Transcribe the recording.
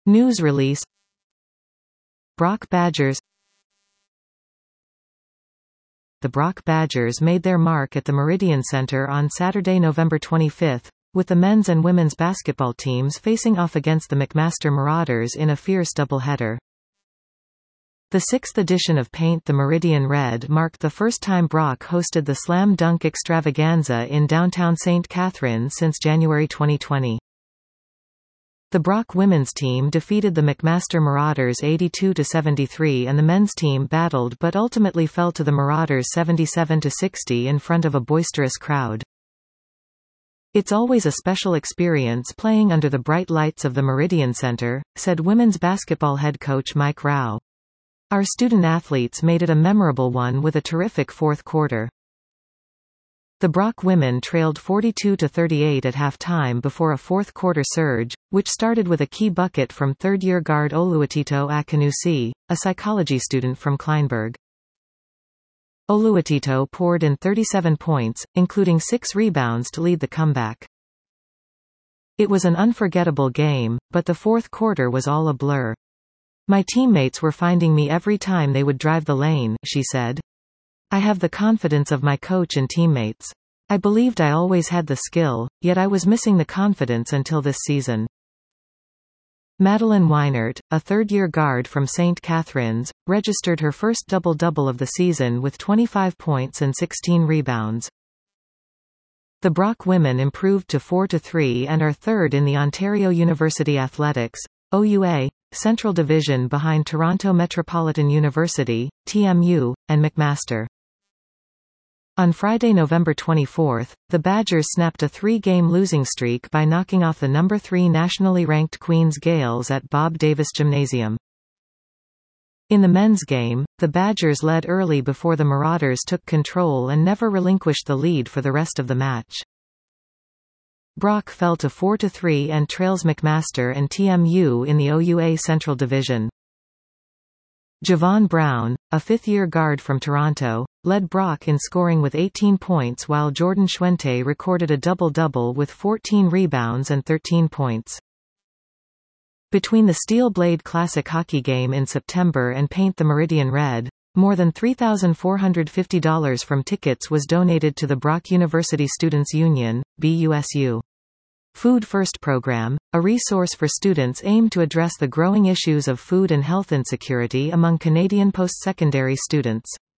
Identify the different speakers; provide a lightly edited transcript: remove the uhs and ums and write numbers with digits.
Speaker 1: News release. Brock Badgers. The Brock Badgers made their mark at the Meridian Center on Saturday, November 25, with the men's and women's basketball teams facing off against the McMaster Marauders in a fierce doubleheader. The 6th edition of Paint the Meridian Red marked the first time Brock hosted the Slam Dunk Extravaganza in downtown St. Catharines since January 2020. The Brock women's team defeated the McMaster Marauders 82-73 and the men's team battled but ultimately fell to the Marauders 77-60 in front of a boisterous crowd. "It's always a special experience playing under the bright lights of the Meridian Center," said women's basketball head coach Mike Rao. "Our student athletes made it a memorable one with a terrific fourth quarter." The Brock women trailed 42-38 at halftime before a fourth-quarter surge, which started with a key bucket from third-year guard Oluwatito Akanusi, a psychology student from Kleinburg. Oluwatito poured in 37 points, including 6 rebounds to lead the comeback. "It was an unforgettable game, but the fourth quarter was all a blur. My teammates were finding me every time they would drive the lane," she said. "I have the confidence of my coach and teammates. I believed I always had the skill, yet I was missing the confidence until this season." Madeline Weinert, a third-year guard from St. Catharines, registered her first double-double of the season with 25 points and 16 rebounds. The Brock women improved to 4-3 and are third in the Ontario University Athletics (OUA) Central Division behind Toronto Metropolitan University, TMU, and McMaster. On Friday, November 24, the Badgers snapped a 3-game losing streak by knocking off the number 3 nationally ranked Queens Gales at Bob Davis Gymnasium. In the men's game, the Badgers led early before the Marauders took control and never relinquished the lead for the rest of the match. Brock fell to 4-3 and trails McMaster and TMU in the OUA Central Division. Javon Brown, a fifth-year guard from Toronto, led Brock in scoring with 18 points while Jordan Schwente recorded a double-double with 14 rebounds and 13 points. Between the Steel Blade Classic hockey game in September and Paint the Meridian Red, more than $3,450 from tickets was donated to the Brock University Students' Union, BUSU. Food First program, a resource for students aimed to address the growing issues of food and health insecurity among Canadian post-secondary students.